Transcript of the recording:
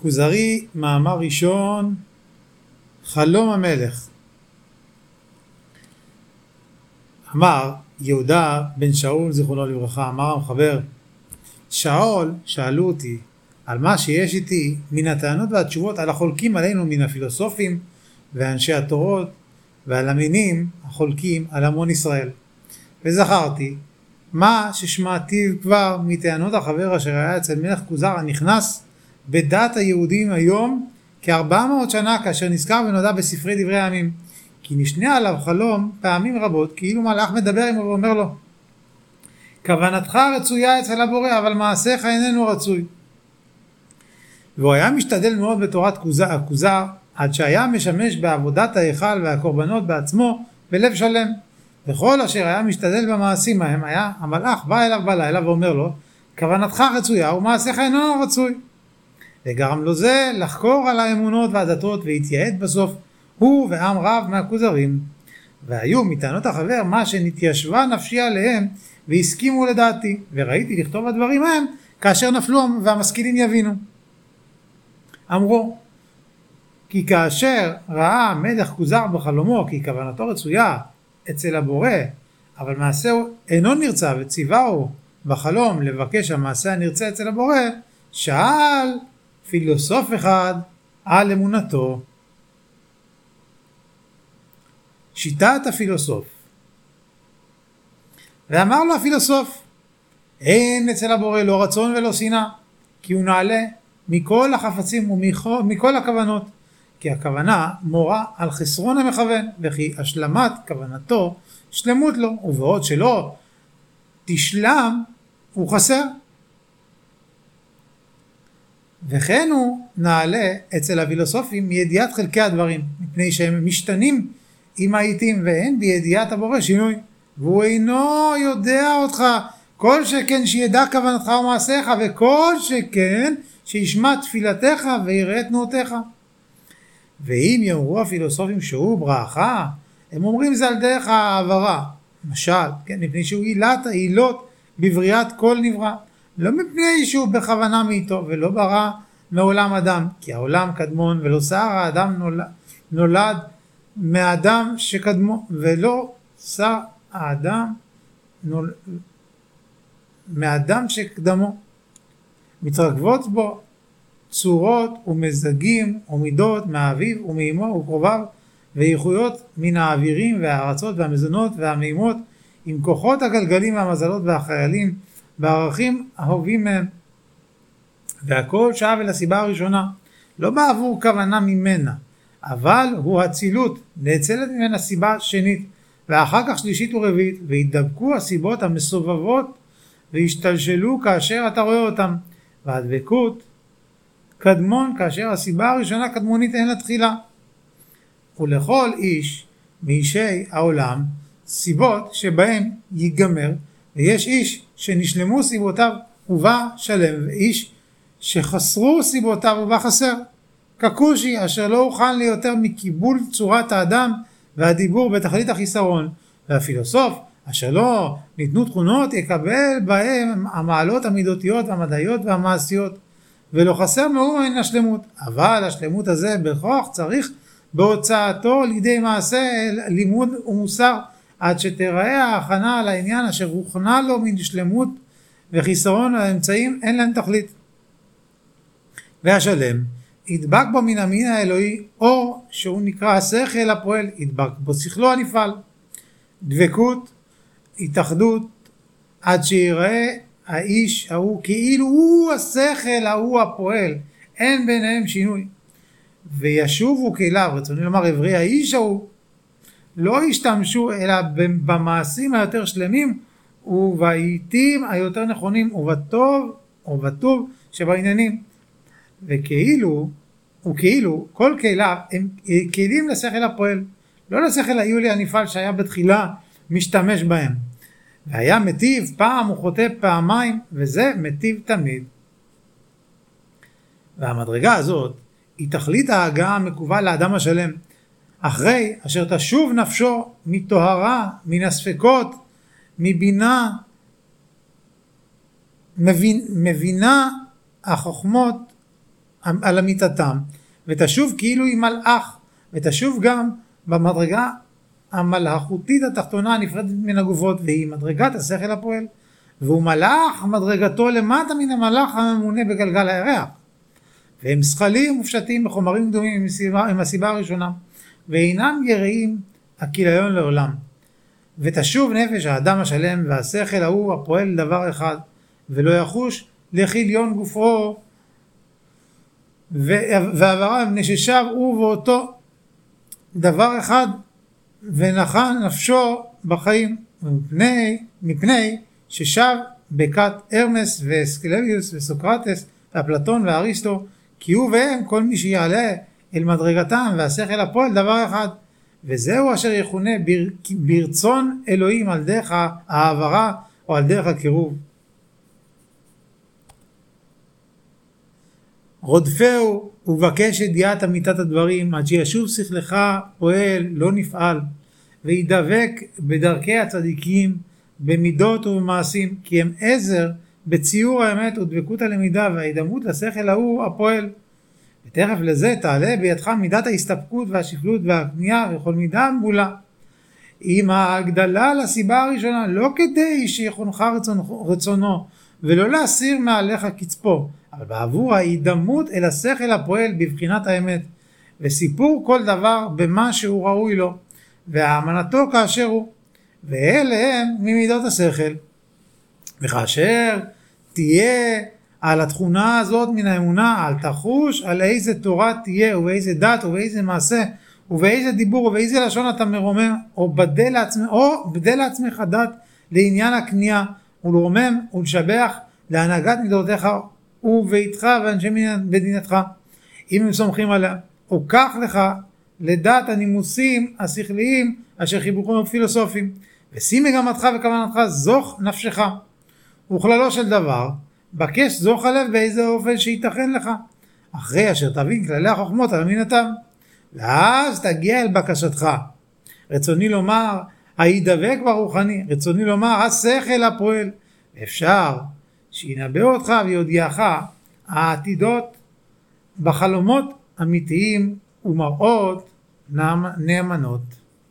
כוזרי, מאמר ראשון, חלום המלך. אמר יהודה בן שאול זיכרונו לברכה, אמר המחבר, שאול שאלו אותי על מה שיש איתי מן הטענות והתשובות על החולקים עלינו מן הפילוסופים ואנשי התורות ועל המינים החולקים על המון ישראל. וזכרתי מה ששמעתי כבר מטענות החבר אשר היה אצל מלך כוזר הנכנס בדת היהודים היום כ-400 שנה, כאשר נזכר ונודע בספרי דברי הימים, כי נשנה עליו חלום פעמים רבות כאילו מלאך מדבר עמו ואומר לו, כוונתך רצויה אצל הבורא אבל מעשיך איננו רצוי. והוא היה משתדל מאוד בתורת הכוזר עד שהיה משמש בעבודת ההיכל והקורבנות בעצמו בלב שלם. וכל אשר היה משתדל במעשים ההם היה המלאך בא אליו בלילה ואומר לו, כוונתך רצויה ומעשיך איננו רצוי. וגרם לו זה לחקור על האמונות והדתות והתייעץ בסוף הוא ועם רב מהכוזרים. והיו מטענות החבר מה שנתיישבה נפשי עליהם והסכימו לדעתי, וראיתי לכתוב הדברים ההם כאשר נפלו והמשכילים יבינו. אמרו, כי כאשר ראה מלך כוזר בחלומו כי כוונתו רצויה אצל הבורא, אבל מעשהו אינו נרצה וציווהו בחלום לבקש המעשה הנרצה אצל הבורא, שאל פילוסוף אחד על אמונתו. שיטת הפילוסוף. ואמר לו הפילוסוף, אין אצל הבורא לא רצון ולא שנאה, כי הוא נעלה מכל החפצים ומכל הכוונות, כי הכוונה מורה על חסרון המכוון, וכי השלמת כוונתו שלמות לו, ובעוד שלא תשלם הוא חסר. וכן הוא נעלה אצל הפילוסופים מידיעת חלקי הדברים, מפני שהם משתנים עם העיתים, ואין בידיעת הבורא שינוי, והוא אינו יודע אותך, כל שכן שידע כוונתך ומעשיך, וכל שכן שישמע תפילתך ויראה את תנועותיך. ואם יאמרו הפילוסופים שהוא ברכה, הם אומרים זה על דרך העברה, למשל, כן, מפני שהוא עילת העילות בבריאת כל נברא, לא מפני שהוא בכוונה מאיתו ולא ברא מעולם אדם, כי העולם קדמון ולא שר האדם נולד מאדם שקדמו, ולא שר האדם מאדם שקדמו. מתרכבות בו צורות ומזגים ומידות מהאביב ומאמו וקרוביו, ואיכויות מן האווירים והארצות והמזונות והמימות, עם כוחות הגלגלים והמזלות והחיילים בערכים אהובים מהם. והכל שב אל הסיבה הראשונה, לא בעבור כוונה ממנה, אבל הוא הצילות, נאצלת ממנה סיבה שנית, ואחר כך שלישית ורביעית, והתדבקו הסיבות המסובבות והשתלשלו כאשר אתה רואה אותם, והדבקות קדמון כאשר הסיבה הראשונה קדמונית אין לה תחילה. ולכל איש מאישי העולם סיבות שבהם ייגמר, ויש איש שנשלמו סיבותיו ובא שלם, ואיש שחסרו סיבותיו ובא חסר, ככושי אשר לא הוכן לי יותר מקיבול צורת האדם והדיבור בתכלית החיסרון, והפילוסוף אשר לא ניתנו תכונות יקבל בהם המעלות המידותיות והמדעיות והמעשיות, ולא חסר מאומה מן השלמות, אבל השלמות הזה בכוח צריך בהוצאתו לידי מעשה לימוד ומוסר, עד שתראה ההכנה על העניין אשר הוכנה לו מן שלמות וחיסרון, האמצעים אין להם תכלית. והשלם ידבק בו מן המין האלוהי אור שהוא נקרא השכל הפועל, ידבק בו שכלו הנפעל, דבקות, התאחדות, עד שיראה האיש ההוא כאילו הוא השכל ההוא הפועל, אין ביניהם שינוי, וישובו כליו, רצוני לומר עברי האיש ההוא, לא ישתמשו אלא במעשים היותר שלמים ובעיתים היותר נכונים ובטוב שבעניינים, וכאילו כל כליו הם כלים לשכל הפועל, לא לשכל היולי הנפעל שהיה בתחילה משתמש בהם, והיה מטיב פעם וחוטא פעמיים, וזה מטיב תמיד. והמדרגה הזאת היא תכלית ההגעה המקובל לאדם השלם, אחרי אשר תשוב נפשו מטהרה, מן הספקות, מבינה, מבינה החוכמות על אמיתתם, ותשוב כאילו היא מלאך, ותשוב גם במדרגה המלאכותית התחתונה הנפרדת מן הגופות, והיא מדרגת השכל הפועל, והוא מלאך מדרגתו למטה מן המלאך הממונה בגלגל הירח, והם שכלים מופשטים בחומרים דומים עם הסיבה הראשונה, ואינם יראים הכיליון לעולם. ותשוב נפש האדם השלם והשכל ההוא הפועל דבר אחד, ולא יחוש לכיליון גופו ועברה, מפני ששב הוא ואותו דבר אחד ונחה נפשו בחיים, מפני ששב בכת הרמס ואסקלביוס וסוקרטס ואפלטון ואריסטו, כי הוא והם כל מי שיעלה אל מדרגתם והשכל הפועל דבר אחד, וזהו אשר יכונה ברצון אלוהים על דרך העברה או על דרך הקירוב. רודפהו ובקש ידיעת אמיתת הדברים, עד שישוב שכלך פועל לא נפעל, וידבק בדרכי הצדיקים במידות ובמעשים, כי הם עזר בציור האמת ודבקות הלמידה וההידמות לשכל ההוא הפועל. ותכף לזה תעלה בידך מידת ההסתפקות והשפלות והקנייה וכל מידה מולה, עם ההגדלה לסיבה הראשונה, לא כדי שיחונך רצונו ולא להסיר מעליך קצפו, אבל בעבור ההידמות אל השכל הפועל בבחינת האמת, וסיפור כל דבר במה שהוא ראוי לו, והאמנתו כאשר הוא, ואלה הם ממידות השכל. וכאשר תהיה על התכונה הזאת מן האמונה, אל תחוש על איזה תורה תהיה, ובאיזה דת, ובאיזה מעשה, ובאיזה דיבור, ובאיזה לשון אתה מרומם, או בדל לעצמך דת לעניין הקנייה, ולרומם ולשבח להנהגת מדורתך וביתך ואנשי מדינתך, אם הם סומכים עליה, או קח לך לדעת הנימוסים השכליים אשר חיבורים הפילוסופיים, ושים מגמתך וכוונתך זוך נפשך, וכללו של דבר בקש זוך הלב באיזה אופן שיתכן לך, אחרי אשר תבין כללי החוכמות על אמינתם, ואז תגיע אל בקשתך. רצוני לומר הידבק ברוחני, רצוני לומר השכל הפועל, אפשר שינבא אותך ויודיעך העתידות בחלומות אמיתיים ומראות נאמנות.